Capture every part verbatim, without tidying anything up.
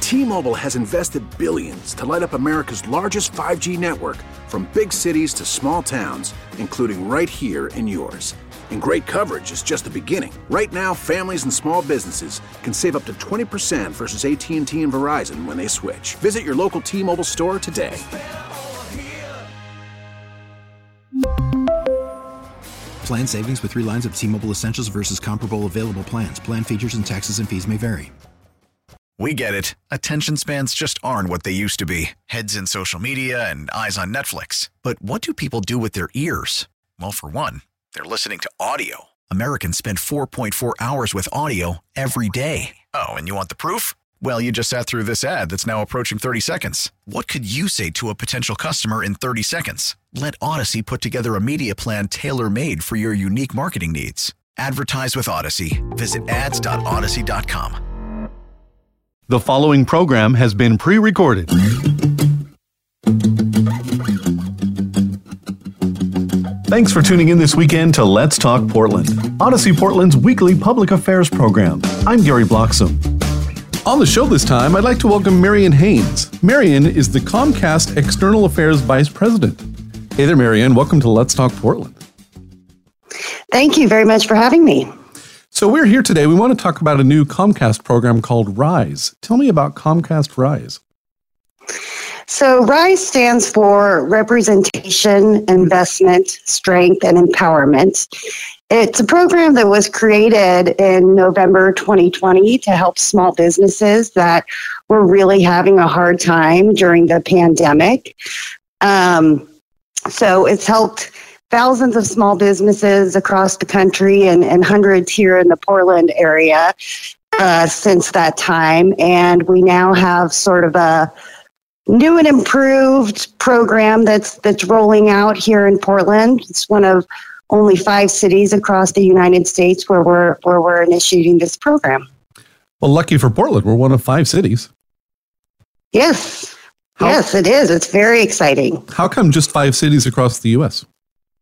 T-Mobile has invested billions to light up America's largest five G network, from big cities to small towns, including right here in yours. And great coverage is just the beginning. Right now, families and small businesses can save up to twenty percent versus A T and T and Verizon when they switch. Visit your local T-Mobile store today. Plan savings with three lines of T-Mobile Essentials versus comparable available plans. Plan features and taxes and fees may vary. We get it. Attention spans just aren't what they used to be. Heads in social media and eyes on Netflix. But what do people do with their ears? Well, for one, they're listening to audio. Americans spend four point four hours with audio every day. Oh, and you want the proof? Well, you just sat through this ad that's now approaching thirty seconds. What could you say to a potential customer in thirty seconds? Let Odyssey put together a media plan tailor-made for your unique marketing needs. Advertise with Odyssey. Visit ads dot odyssey dot com. The following program has been pre-recorded. Thanks for tuning in this weekend to Let's Talk Portland, Odyssey Portland's weekly public affairs program. I'm Gary Bloxam. On the show this time, I'd like to welcome Marian Haynes. Marian is the Comcast External Affairs Vice President. Hey there, Marian. Welcome to Let's Talk Portland. Thank you very much for having me. So we're here today. We want to talk about a new Comcast program called RISE. Tell me about Comcast RISE. So RISE stands for Representation, Investment, Strength, and Empowerment. It's a program that was created in November twenty twenty to help small businesses that were really having a hard time during the pandemic. Um, so it's helped thousands of small businesses across the country and, and hundreds here in the Portland area uh, since that time. And we now have sort of a new and improved program that's that's rolling out here in Portland. It's one of only five cities across the United States where we're where we're initiating this program. Well, lucky for Portland, we're one of five cities. Yes. How, yes, it is. It's very exciting. How come just five cities across the U S?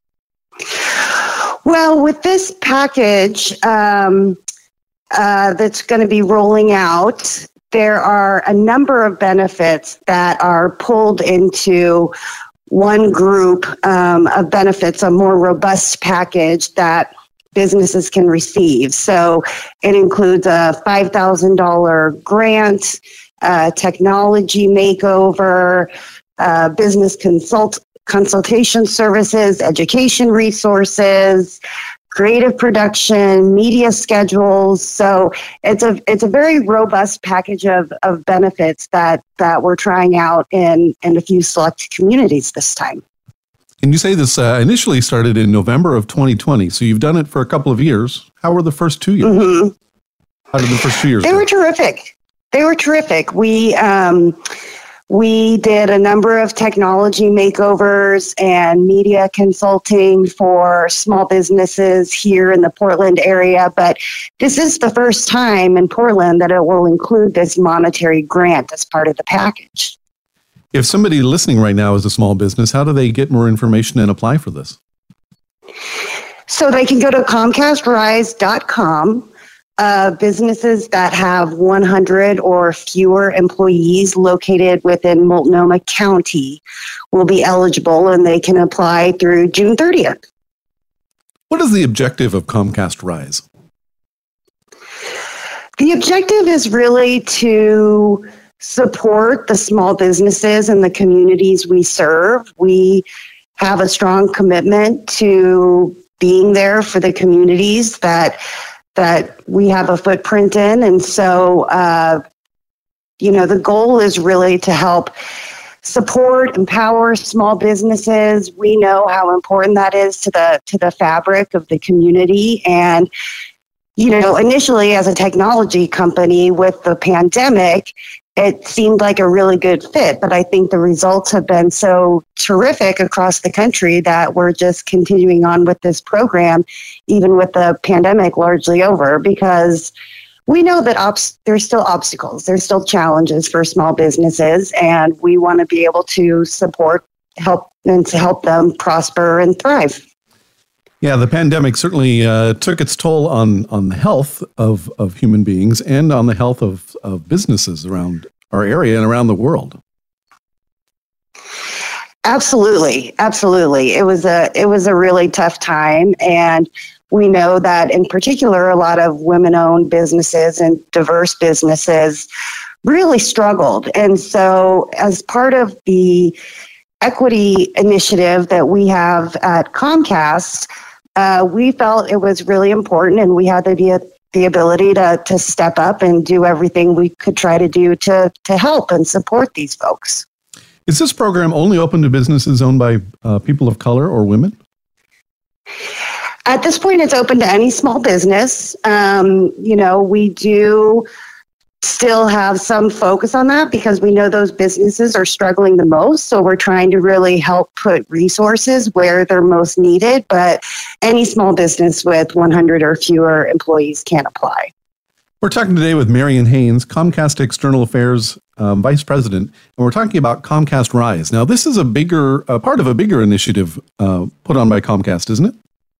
Well, with this package um, uh, that's going to be rolling out, there are a number of benefits that are pulled into one group um, of benefits, a more robust package that businesses can receive. So it includes a five thousand dollars grant, uh, technology makeover, uh, business consult consultation services, education resources, creative production, media schedules. So it's a it's a very robust package of, of benefits that, that we're trying out in, in a few select communities this time. And you say this uh, initially started in November of twenty twenty, so you've done it for a couple of years. How were the first two years? Mm-hmm. How did the first two years They go? were terrific. They were terrific. We um, We did a number of technology makeovers and media consulting for small businesses here in the Portland area, but this is the first time in Portland that it will include this monetary grant as part of the package. If somebody listening right now is a small business, how do they get more information and apply for this? So they can go to comcast rise dot com. Uh, businesses that have one hundred or fewer employees located within Multnomah County will be eligible, and they can apply through June thirtieth. What is the objective of Comcast RISE? The objective is really to support the small businesses and the communities we serve. We have a strong commitment to being there for the communities that that we have a footprint in. And so, uh, you know, the goal is really to help support, empower small businesses. We know how important that is to the to the fabric of the community. And, you know, initially as a technology company with the pandemic, it seemed like a really good fit, but I think the results have been so terrific across the country that we're just continuing on with this program, even with the pandemic largely over, because we know that obs- there's still obstacles, there's still challenges for small businesses, and we want to be able to support, help, and to help them prosper and thrive. Yeah, the pandemic certainly uh, took its toll on, on the health of, of human beings and on the health of, of businesses around our area and around the world. Absolutely, absolutely. It was a it was a really tough time, and we know that in particular, a lot of women-owned businesses and diverse businesses really struggled. And so, as part of the equity initiative that we have at Comcast, uh, we felt it was really important, and we had the the ability to to step up and do everything we could try to do to to help and support these folks. Is this program only open to businesses owned by uh, people of color or women? At this point, it's open to any small business. Um, you know, we do still have some focus on that because we know those businesses are struggling the most. So we're trying to really help put resources where they're most needed. But any small business with one hundred or fewer employees can apply. We're talking today with Marion Haynes, Comcast External Affairs um, Vice President, and we're talking about Comcast Rise. Now, this is a bigger, uh, part of a bigger initiative uh, put on by Comcast, isn't it?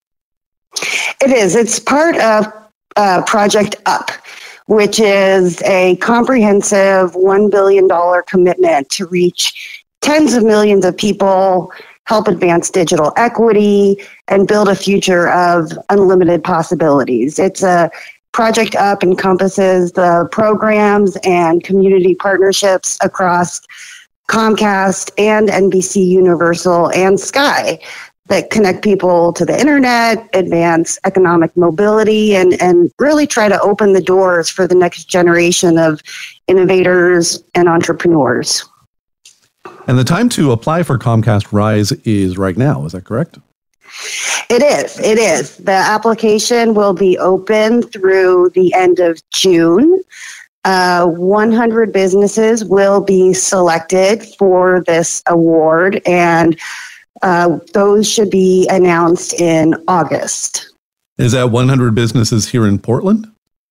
It is. It's part of uh, Project Up, which is a comprehensive one billion dollars commitment to reach tens of millions of people, help advance digital equity, and build a future of unlimited possibilities. It's a Project Up encompasses the programs and community partnerships across Comcast and N B C Universal and Sky that connect people to the internet, advance economic mobility, and, and really try to open the doors for the next generation of innovators and entrepreneurs. And the time to apply for Comcast Rise is right now, is that correct? It is. It is. The application will be open through the end of June. Uh, one hundred businesses will be selected for this award, and uh, those should be announced in August. Is that one hundred businesses here in Portland?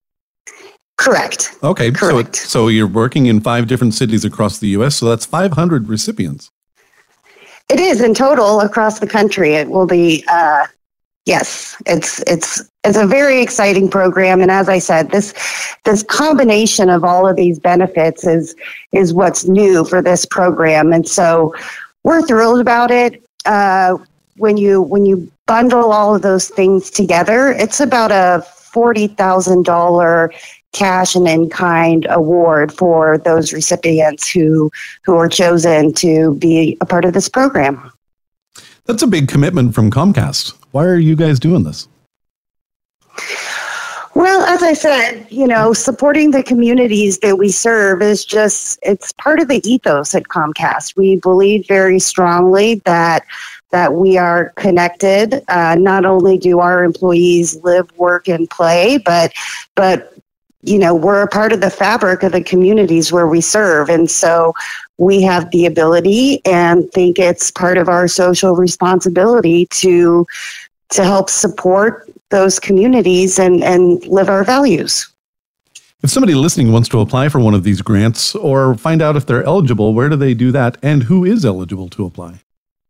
Correct. Okay. Correct. So, so you're working in five different cities across the U S, so that's five hundred recipients. It is in total across the country. It will be, uh, yes, it's it's it's a very exciting program. And as I said, this this combination of all of these benefits is is what's new for this program. And so we're thrilled about it. Uh, when you when you bundle all of those things together, it's about a forty thousand dollars cash and in-kind award for those recipients who who are chosen to be a part of this program. That's a big commitment from Comcast. Why are you guys doing this? Well, as I said, you know, supporting the communities that we serve is just, it's part of the ethos at Comcast. We believe very strongly that that we are connected. Uh, not only do our employees live, work, and play, but but you know, we're a part of the fabric of the communities where we serve. And so we have the ability and think it's part of our social responsibility to to help support those communities and, and live our values. If somebody listening wants to apply for one of these grants or find out if they're eligible, where do they do that, and who is eligible to apply?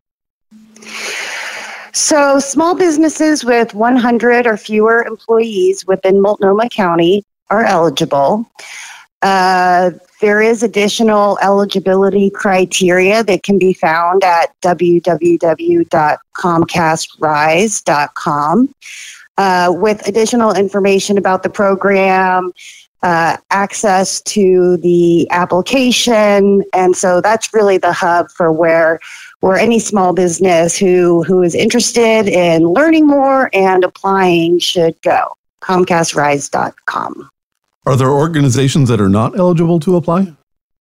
So small businesses with one hundred or fewer employees within Multnomah County are eligible. Uh, there is additional eligibility criteria that can be found at w w w dot comcast rise dot com uh, with additional information about the program, uh, access to the application. And so that's really the hub for where where any small business who, who is interested in learning more and applying should go. comcast rise dot com. Are there organizations that are not eligible to apply?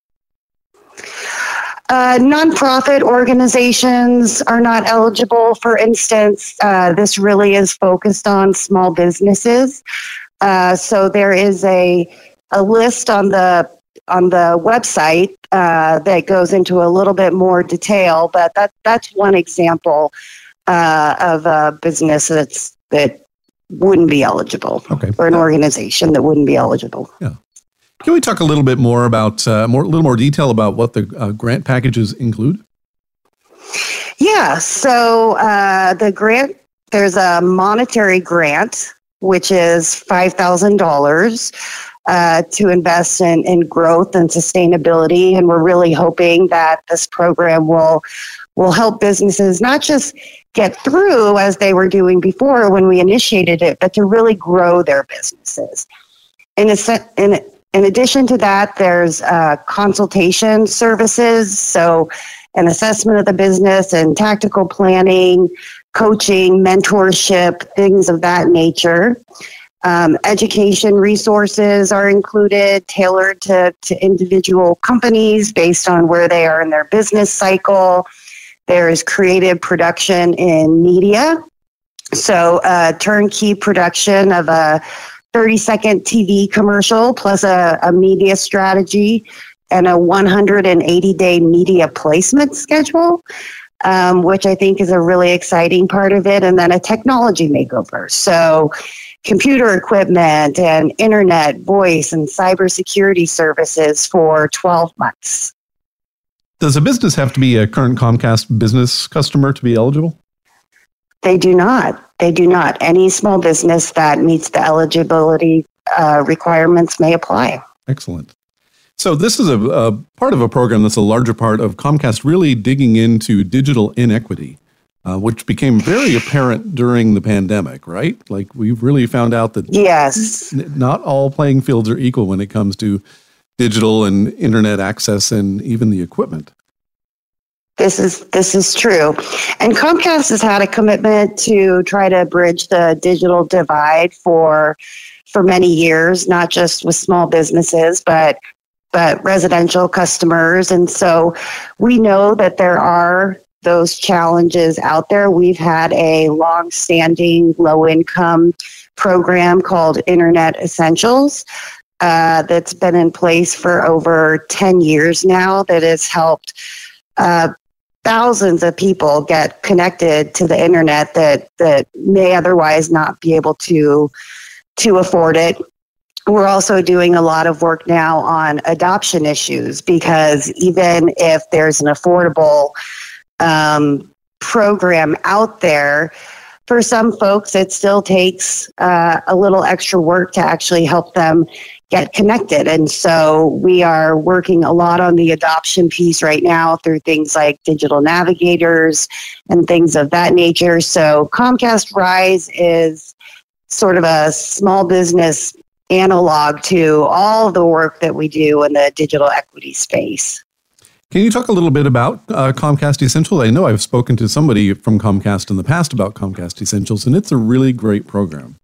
Uh, nonprofit organizations are not eligible. For instance, uh, this really is focused on small businesses. Uh, so there is a a list on the on the website uh, that goes into a little bit more detail, but that that's one example uh, of a business that's that wouldn't be eligible, okay, or an organization that wouldn't be eligible. Yeah. Can we talk a little bit more about, uh, more, a little more detail about what the uh, grant packages include? Yeah, so uh, the grant, there's a monetary grant, which is five thousand dollars. uh, to invest in, in growth and sustainability. And we're really hoping that this program will will help businesses not just get through as they were doing before when we initiated it, but to really grow their businesses. In, a, in, in addition to that, there's uh, consultation services, so an assessment of the business and tactical planning, coaching, mentorship, things of that nature. Um, education resources are included, tailored to, to individual companies based on where they are in their business cycle. There is creative production in media. So uh, turnkey production of a thirty-second T V commercial plus a, a media strategy and a one hundred eighty day media placement schedule, um, which I think is a really exciting part of it. And then a technology makeover. So computer equipment and internet, voice, and cybersecurity services for twelve months. Does a business have to be a current Comcast business customer to be eligible? They do not. They do not. Any small business that meets the eligibility uh, requirements may apply. Excellent. So this is a, a part of a program that's a larger part of Comcast really digging into digital inequity, uh, which became very apparent during the pandemic, right? Like we've really found out that yes, not all playing fields are equal when it comes to digital and internet access and even the equipment. This is this is true. And Comcast has had a commitment to try to bridge the digital divide for for many years, not just with small businesses, but but residential customers. And so we know that there are those challenges out there. We've had a long-standing low-income program called Internet Essentials uh, that's been in place for over ten years now that has helped uh, thousands of people get connected to the internet that, that may otherwise not be able to, to afford it. We're also doing a lot of work now on adoption issues because even if there's an affordable um, program out there, for some folks, it still takes uh, a little extra work to actually help them get connected. And so we are working a lot on the adoption piece right now through things like digital navigators and things of that nature. So Comcast Rise is sort of a small business analog to all of the work that we do in the digital equity space. Can you talk a little bit about uh, Comcast Essentials? I know I've spoken to somebody from Comcast in the past about Comcast Essentials, and it's a really great program.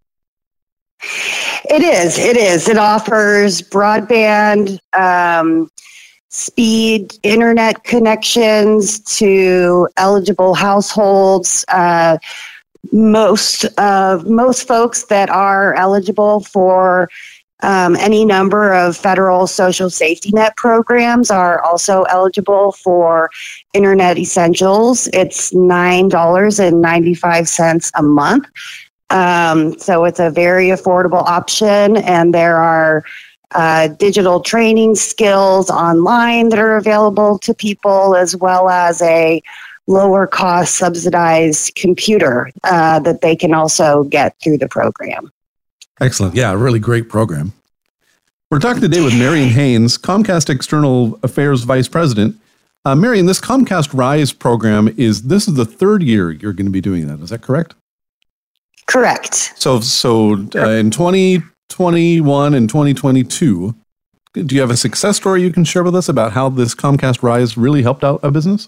It is. It is. It offers broadband, um, speed, internet connections to eligible households. Uh, most of most folks that are eligible for Um, any number of federal social safety net programs are also eligible for Internet Essentials. It's nine dollars and ninety-five cents a month. Um, so it's a very affordable option, and there are uh, digital training skills online that are available to people, as well as a lower cost subsidized computer uh, that they can also get through the program. Excellent. Yeah, a really great program. We're talking today with Marion Haynes, Comcast External Affairs Vice President. Uh, Marion, this Comcast Rise program is, this is the third year you're going to be doing that. Is that correct? Correct. So, so uh, in twenty twenty-one and twenty twenty-two, do you have a success story you can share with us about how this Comcast Rise really helped out a business?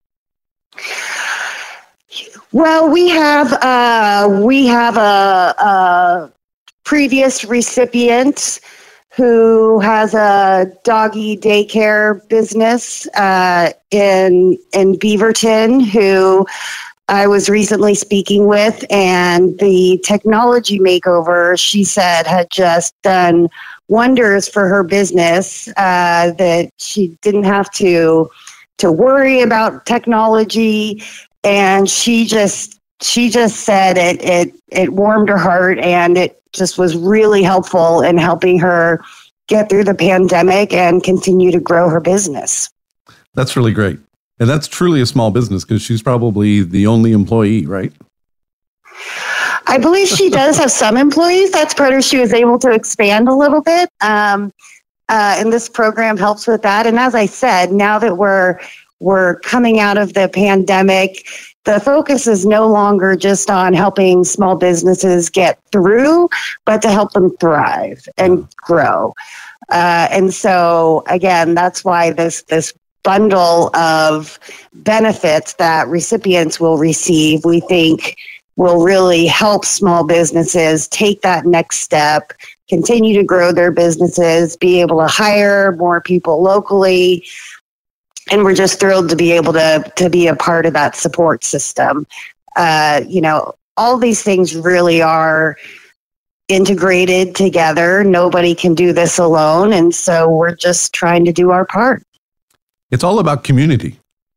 Well, we have uh, we have a, a previous recipient who has a doggy daycare business uh, in in Beaverton, who I was recently speaking with, and the technology makeover, she said, had just done wonders for her business, uh, that she didn't have to to worry about technology. And she just she just said it it it warmed her heart, and it just was really helpful in helping her get through the pandemic and continue to grow her business. That's really great. And that's truly a small business because she's probably the only employee, right? I believe she does have some employees. That's part of she was able to expand a little bit. Um, uh, and this program helps with that. And as I said, now that we're we're coming out of the pandemic, the focus is no longer just on helping small businesses get through, but to help them thrive and grow. Uh, and so, again, that's why this this bundle of benefits that recipients will receive, we think will really help small businesses take that next step, continue to grow their businesses, be able to hire more people locally. And we're just thrilled to be able to, to be a part of that support system. Uh, you know, all these things really are integrated together. Nobody can do this alone. And so we're just trying to do our part. It's all about community.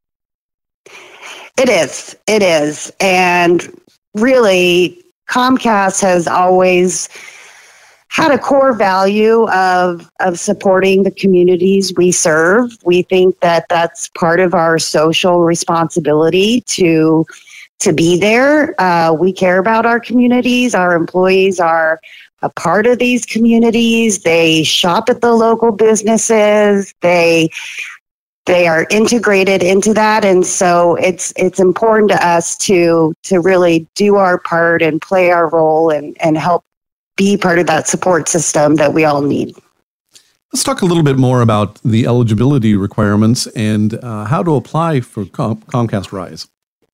It is. It is. And really, Comcast has always had a core value of of supporting the communities we serve. We think that that's part of our social responsibility to to be there. Uh, we care about our communities. Our employees are a part of these communities. They shop at the local businesses. They they are integrated into that, and so it's it's important to us to to really do our part and play our role and and help be part of that support system that we all need. Let's talk a little bit more about the eligibility requirements and uh, how to apply for Com- Comcast Rise.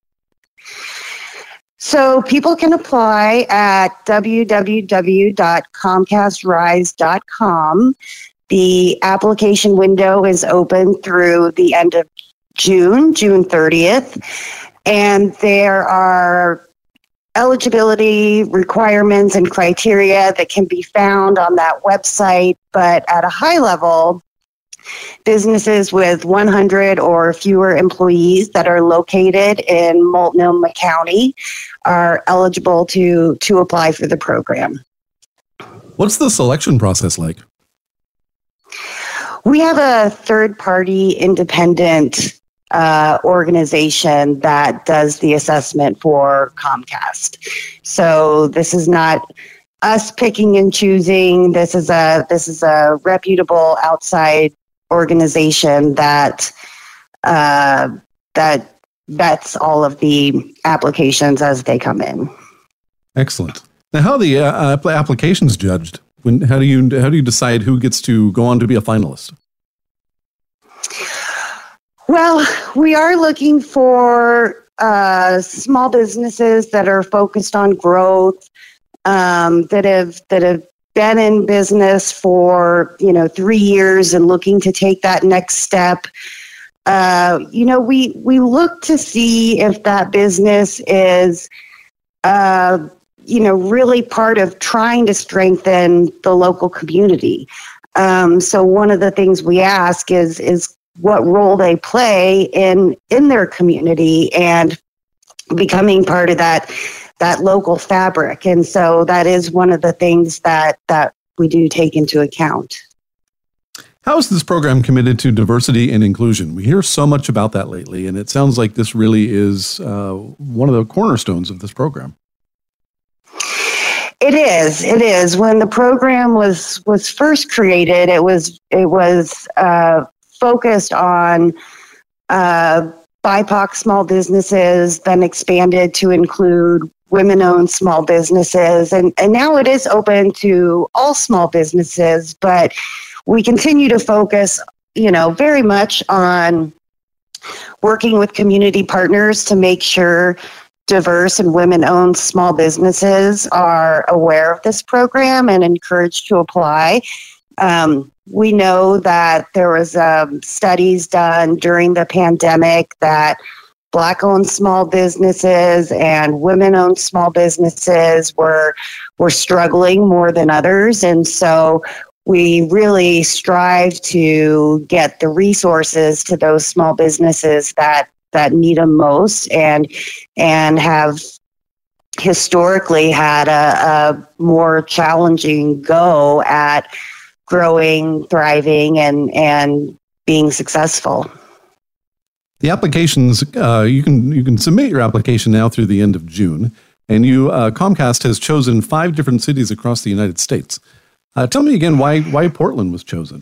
So people can apply at w w w dot comcast rise dot com. The application window is open through the end of June, June thirtieth, and there are eligibility requirements and criteria that can be found on that website. But at a high level, businesses with one hundred or fewer employees that are located in Multnomah County are eligible to, to apply for the program. What's the selection process like? We have a third-party independent Uh, organization that does the assessment for Comcast. So this is not us picking and choosing. This is a this is a reputable outside organization that uh, that vets all of the applications as they come in. Excellent. Now, how are the uh, applications judged? When how do you how do you decide who gets to go on to be a finalist? Well, we are looking for uh, small businesses that are focused on growth, um, that have that have been in business for you know three years and looking to take that next step. Uh, you know, we we look to see if that business is, uh, you know, really part of trying to strengthen the local community. Um, so one of the things we ask is is. what role they play in in their community and becoming part of that that local fabric. And so that is one of the things that that we do take into account. How is this program committed to diversity and inclusion? We hear so much about that lately, and it sounds like this really is uh, one of the cornerstones of this program. It is. It is. When the program was was first created, it was it was uh, focused on uh, B I P O C small businesses, then expanded to include women-owned small businesses, and, and now it is open to all small businesses, but we continue to focus, you know, very much on working with community partners to make sure diverse and women-owned small businesses are aware of this program and encouraged to apply. Um, we know that there was um, studies done during the pandemic that Black-owned small businesses and women-owned small businesses were were struggling more than others, and so we really strive to get the resources to those small businesses that that need them most, and and have historically had a, a more challenging go at growing, thriving, and and being successful. The applications, uh, you can you can submit your application now through the end of June. And you, uh, Comcast has chosen five different cities across the United States. Uh, tell me again why why Portland was chosen.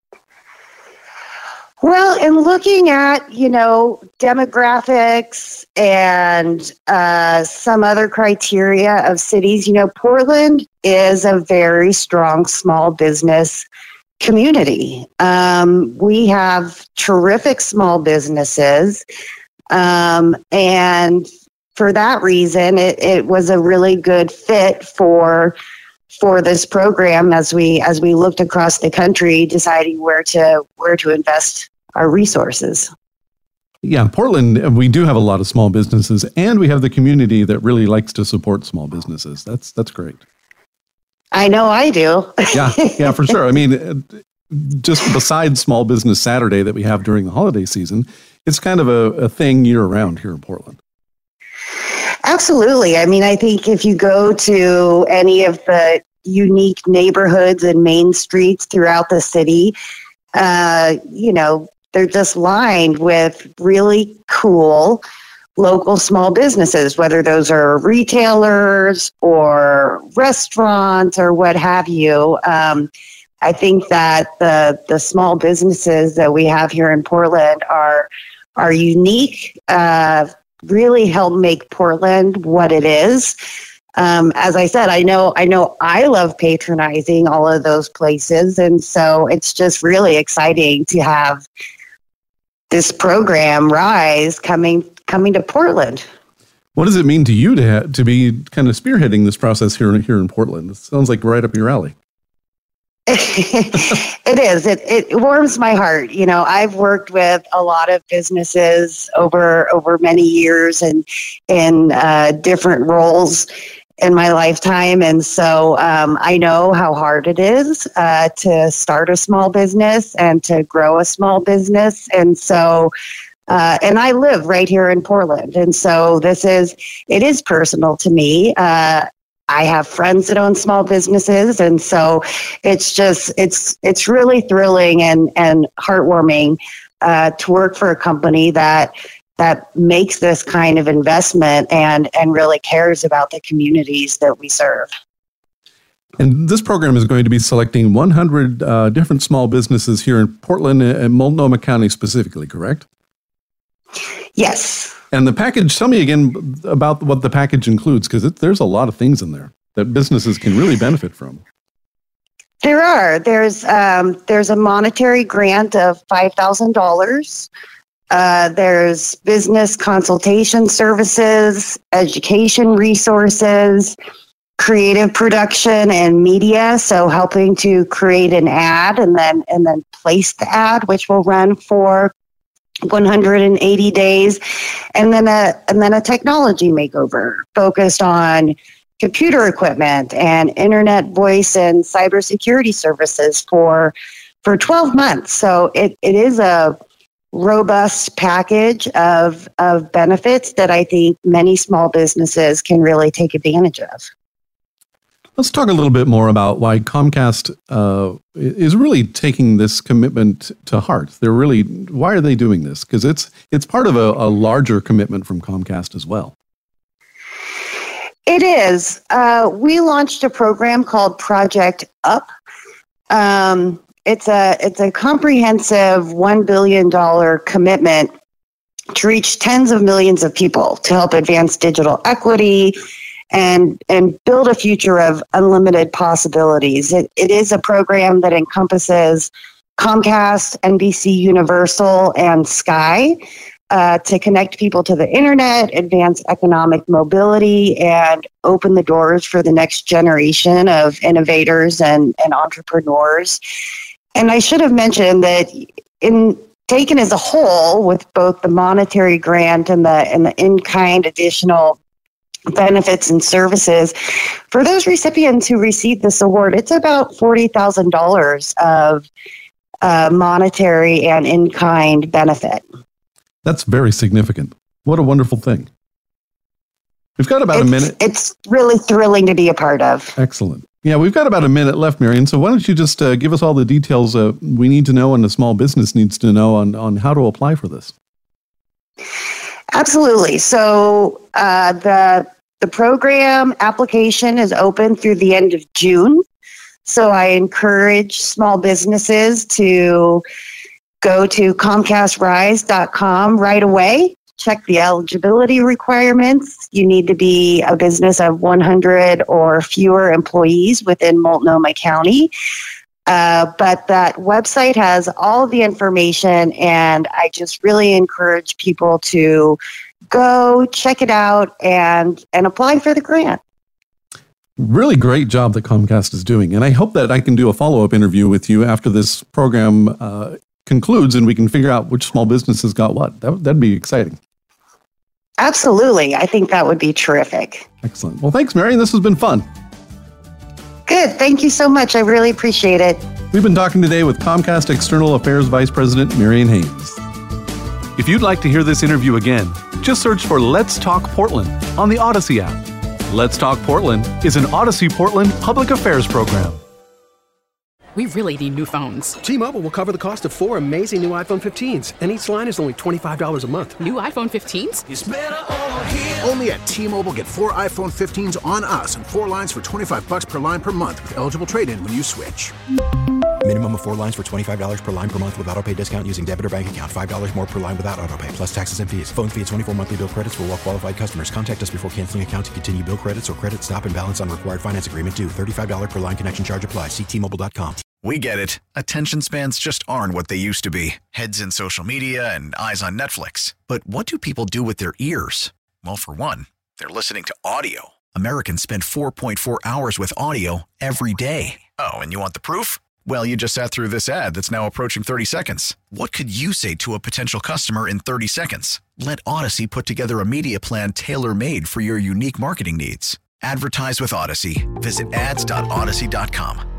Well, in looking at, you know, demographics and uh, some other criteria of cities, you know, Portland is a very strong small business community. Um, we have terrific small businesses. Um, and for that reason, it, it was a really good fit for for this program as we as we looked across the country, deciding where to where to invest our resources. Yeah, Portland, we do have a lot of small businesses, and we have the community that really likes to support small businesses. That's that's great. I know I do. yeah, yeah, for sure. I mean, just besides Small Business Saturday that we have during the holiday season, it's kind of a, a thing year round here in Portland. Absolutely. I mean, I think if you go to any of the unique neighborhoods and main streets throughout the city, uh, you know, they're just lined with really cool local small businesses, whether those are retailers or restaurants or what have you. Um, I think that the the small businesses that we have here in Portland are are unique, uh, really help make Portland what it is. Um, as I said, I know I know I love patronizing all of those places, and so it's just really exciting to have this program Rise coming coming to Portland. What does it mean to you to ha- to be kind of spearheading this process here here in Portland? It sounds like right up your alley. It is. It it warms my heart. You know, I've worked with a lot of businesses over over many years and in uh, different roles in my lifetime, and so um, I know how hard it is uh, to start a small business and to grow a small business, and so. Uh, and I live right here in Portland, and so this is it is personal to me. Uh, I have friends that own small businesses, and so it's just it's it's really thrilling and and heartwarming uh, to work for a company that that makes this kind of investment and and really cares about the communities that we serve. And this program is going to be selecting one hundred uh, different small businesses here in Portland and Multnomah County specifically, correct? Yes. And the package, tell me again about what the package includes, because there's a lot of things in there that businesses can really benefit from. There are. There's um, there's a monetary grant of five thousand dollars. Uh, there's business consultation services, education resources, creative production and media. So helping to create an ad and then and then place the ad, which will run for one hundred eighty days, and then a and then a technology makeover focused on computer equipment and internet voice and cybersecurity services for for twelve months. So it, it is a robust package of of benefits that I think many small businesses can really take advantage of. Let's talk a little bit more about why Comcast uh, is really taking this commitment to heart. They're really, why are they doing this? Because it's it's part of a, a larger commitment from Comcast as well. It is. Uh, we launched a program called Project Up. Um, it's a it's a comprehensive one billion dollars commitment to reach tens of millions of people to help advance digital equity and and build a future of unlimited possibilities. It, it is a program that encompasses Comcast, N B C Universal, and Sky uh, to connect people to the internet, advance economic mobility, and open the doors for the next generation of innovators and, and entrepreneurs. And I should have mentioned that in taken as a whole, with both the monetary grant and the and the in-kind additional benefits and services, for those recipients who receive this award, it's about forty thousand dollars of uh, monetary and in-kind benefit. That's very significant. What a wonderful thing. We've got about it's, a minute. It's really thrilling to be a part of. Excellent. Yeah, we've got about a minute left, Marion. So why don't you just uh, give us all the details uh, we need to know and the small business needs to know on, on how to apply for this. Absolutely. So uh, the the program application is open through the end of June. So I encourage small businesses to go to Comcast Rise dot com right away. Check the eligibility requirements. You need to be a business of one hundred or fewer employees within Multnomah County. Uh, but that website has all of the information, and I just really encourage people to go check it out and, and apply for the grant. Really great job that Comcast is doing. And I hope that I can do a follow-up interview with you after this program uh, concludes and we can figure out which small businesses got what. That, that'd be exciting. Absolutely. I think that would be terrific. Excellent. Well, thanks, Marion. This has been fun. Good. Thank you so much. I really appreciate it. We've been talking today with Comcast External Affairs Vice President Marion Haynes. If you'd like to hear this interview again, just search for Let's Talk Portland on the Odyssey app. Let's Talk Portland is an Odyssey Portland public affairs program. We really need new phones. T-Mobile will cover the cost of four amazing new iPhone fifteens, and each line is only twenty-five dollars a month. New iPhone fifteens? It's better over here. Only at T-Mobile, get four iPhone fifteens on us and four lines for twenty-five dollars per line per month with eligible trade-in when you switch. Minimum of four lines for twenty-five dollars per line per month with autopay discount using debit or bank account. five dollars more per line without autopay, plus taxes and fees. Phone fee at twenty-four monthly bill credits for well-qualified customers. Contact us before canceling account to continue bill credits or credit stop and balance on required finance agreement due. thirty-five dollars per line connection charge applies. See T Mobile dot com. We get it. Attention spans just aren't what they used to be. Heads in social media and eyes on Netflix. But what do people do with their ears? Well, for one, they're listening to audio. Americans spend four point four hours with audio every day. Oh, and you want the proof? Well, you just sat through this ad that's now approaching thirty seconds. What could you say to a potential customer in thirty seconds? Let Odyssey put together a media plan tailor-made for your unique marketing needs. Advertise with Odyssey. Visit ads dot odyssey dot com.